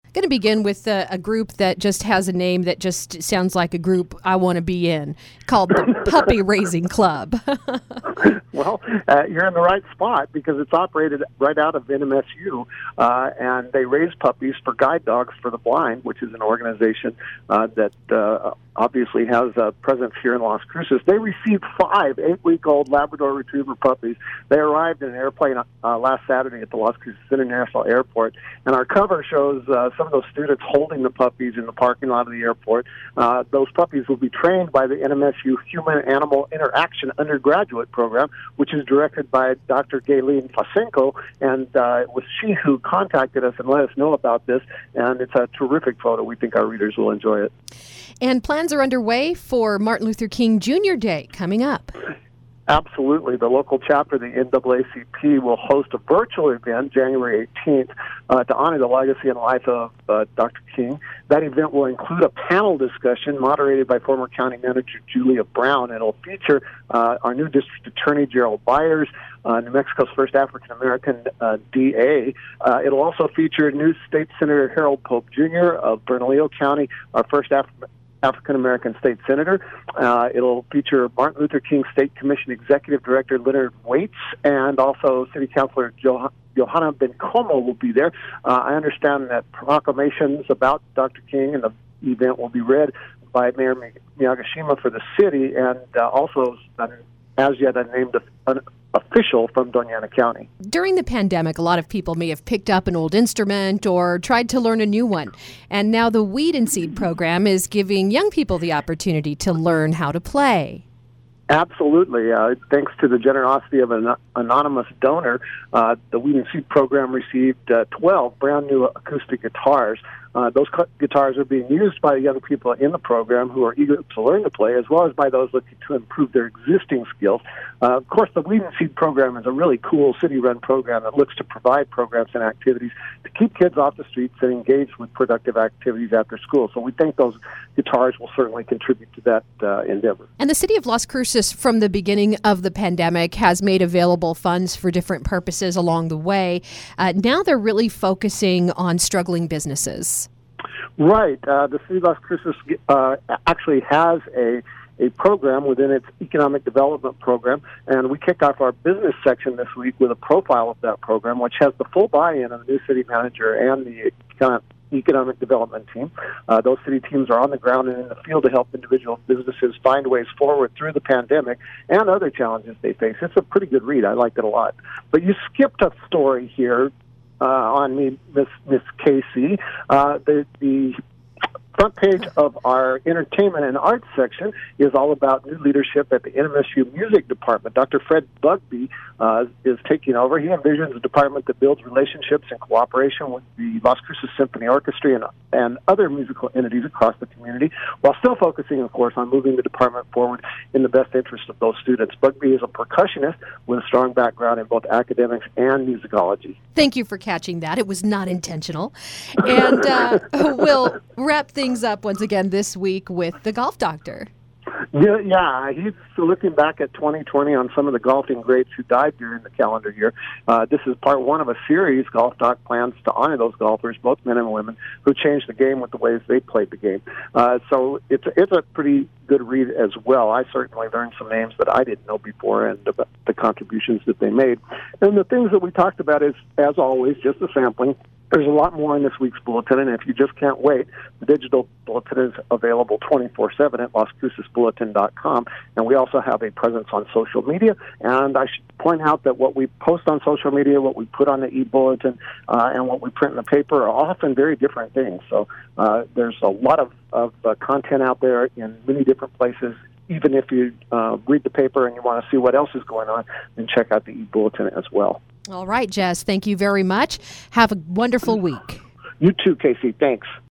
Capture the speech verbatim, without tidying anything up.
I'm going to begin with a, a group that just has a name that just sounds like a group I want to be in, called the Puppy Raising Club. Well, uh, you're in the right spot because it's operated right out of N M S U, uh, and they raise puppies for Guide Dogs for the Blind, which is an organization uh, that uh, obviously has a presence here in Las Cruces. They received five eight-week-old Labrador Retriever puppies. They arrived in an airplane uh, last Saturday at the Las Cruces International Airport, and our cover shows uh, some of those students holding the puppies in the parking lot of the airport. Uh, those puppies will be trained by the N M S U Human-Animal Interaction Undergraduate Program, which is directed by Doctor Gayleen Fasenko, and uh, it was she who contacted us and let us know about this, and it's a terrific photo. We think our readers will enjoy it. And plans are underway for Martin Luther King Junior Day coming up. Absolutely. The local chapter of the N double A C P will host a virtual event January eighteenth uh, to honor the legacy and life of uh, Doctor King. That event will include a panel discussion moderated by former County Manager Julia Brown. It'll feature uh, our new District Attorney Gerald Byers, uh, New Mexico's first African-American uh, D A. Uh, it'll also feature new State Senator Harold Pope Junior of Bernalillo County, our first African African-American state senator. Uh, it'll feature Martin Luther King State Commission Executive Director Leonard Waits, and also City Councilor jo- Johanna Bencomo will be there. Uh, I understand that proclamations about Doctor King and the event will be read by Mayor Miyagishima for the city, and uh, also an as yet unnamed an official from Doña Ana County. During the pandemic, a lot of people may have picked up an old instrument or tried to learn a new one. And now the Weed and Seed program is giving young people the opportunity to learn how to play. Absolutely. Uh, thanks to the generosity of an anonymous donor, uh, the Weed and Seed program received uh, twelve brand new acoustic guitars. Uh, those cu- guitars are being used by young people in the program who are eager to learn to play, as well as by those looking to improve their existing skills. Uh, of course, the Weed and Seed program is a really cool city-run program that looks to provide programs and activities to keep kids off the streets and engaged with productive activities after school. So we think those guitars will certainly contribute to that uh, endeavor. And the city of Las Cruces, from the beginning of the pandemic, has made available funds for different purposes along the way. Uh, now they're really focusing on struggling businesses. Right. Uh, the city of Las Cruces uh, actually has a a program within its economic development program, and we kick off our business section this week with a profile of that program, which has the full buy-in of the new city manager and the economic development team. Uh, those city teams are on the ground and in the field to help individual businesses find ways forward through the pandemic and other challenges they face. It's a pretty good read. I liked it a lot. But you skipped a story here uh, on me, Miss Miss Casey. Uh, the the front page of our entertainment and arts section is all about new leadership at the N M S U Music Department. Doctor Fred Bugby uh, is taking over. He envisions a department that builds relationships and cooperation with the Las Cruces Symphony Orchestra and, and other musical entities across the community, while still focusing, of course, on moving the department forward in the best interest of those students. Bugby is a percussionist with a strong background in both academics and musicology. Thank you for catching that. It was not intentional. And uh, we'll wrap things up once again this week with the Golf Doctor. Yeah, yeah, he's looking back at twenty twenty on some of the golfing greats who died during the calendar year. Uh, this is part one of a series. Golf Doc plans to honor those golfers, both men and women, who changed the game with the ways they played the game. Uh, so it's it's a pretty good read as well. I certainly learned some names that I didn't know before and about the contributions that they made. And the things that we talked about is, as always, just a sampling. There's a lot more in this week's bulletin, and if you just can't wait, the digital bulletin is available twenty-four seven at las cruces bulletin dot com, and we also have a presence on social media. And I should point out that what we post on social media, what we put on the e-bulletin, uh, and what we print in the paper are often very different things. So uh, there's a lot of, of uh, content out there in many different places. Even if you uh, read the paper and you want to see what else is going on, then check out the e-bulletin as well. All right, Jess, thank you very much. Have a wonderful week. You too, Casey. Thanks.